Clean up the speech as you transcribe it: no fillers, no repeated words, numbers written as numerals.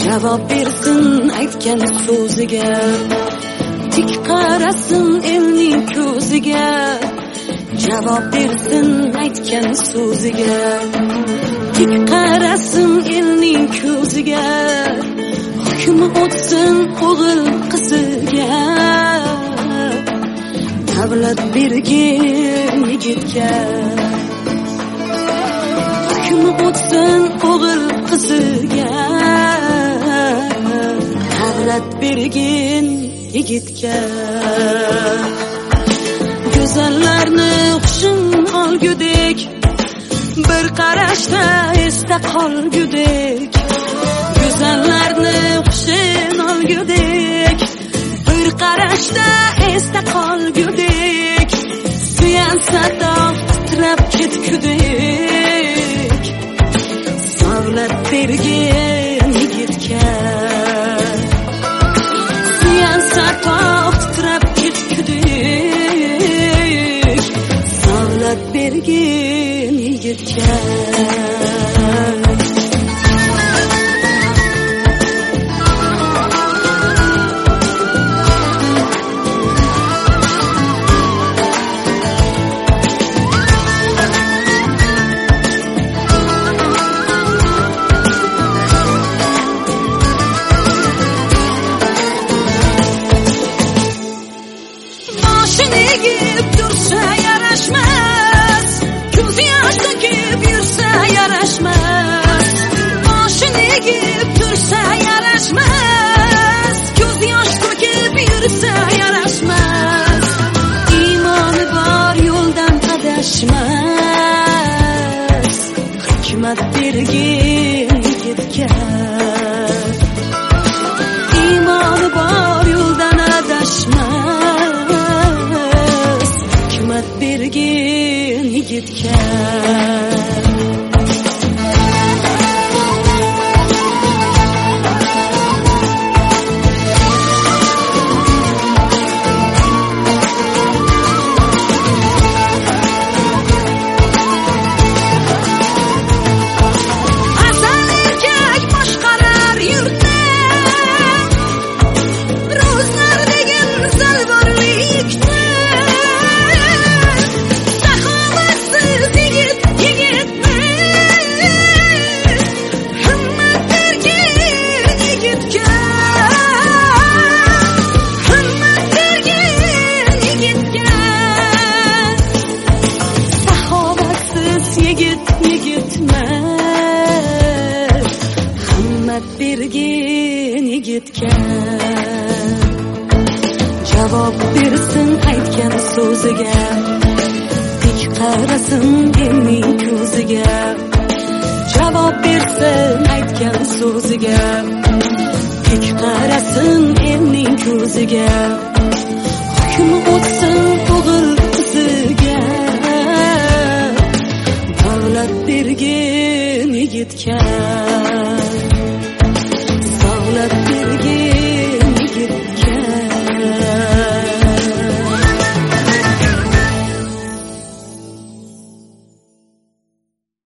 javob bersin aytgan so'ziga, tik qarasin elning ko'ziga, javob bersin aytgan so'ziga, tik qarasin elning ko'ziga, hukmi o'tsin o'g'il qiziga, davlat bergin yigitga, hukmi o'tsin o'g'il qiziga, davlat bergin yigitga. Go'zallarni hushin olgudek, bir qarashda esda qolgudek, go'zallarni hushin olgudek, bir qarashda esda qolgudek, suyansa dog' titrab ketgudek, savlat bergin yigitga, suyansa dog' titrab ketgudek, savlat bergin yigitga. Egib tursa yarashmas, ko'z yosh to'kib yursa yarashmas. Boshini egib tursa yarashmas, ko'z yosh to'kib yursa yarashmas. Iymoni bor yo'ldan adashmas, hikmat bergin yigitga, iymoni bor yo'ldan adashmas, bergin yigitga. Asal erkak boshqarar yurtni, ro'zlar degan zalvorlikni, bergin yigitga, javob bersin aytgan so'ziga, tik qarasin elning ko'ziga, javob bersin aytgan so'ziga, tik qarasin elning ko'ziga, hukmi o'tsin o'g'il qiziga, davlat bergin yigitga.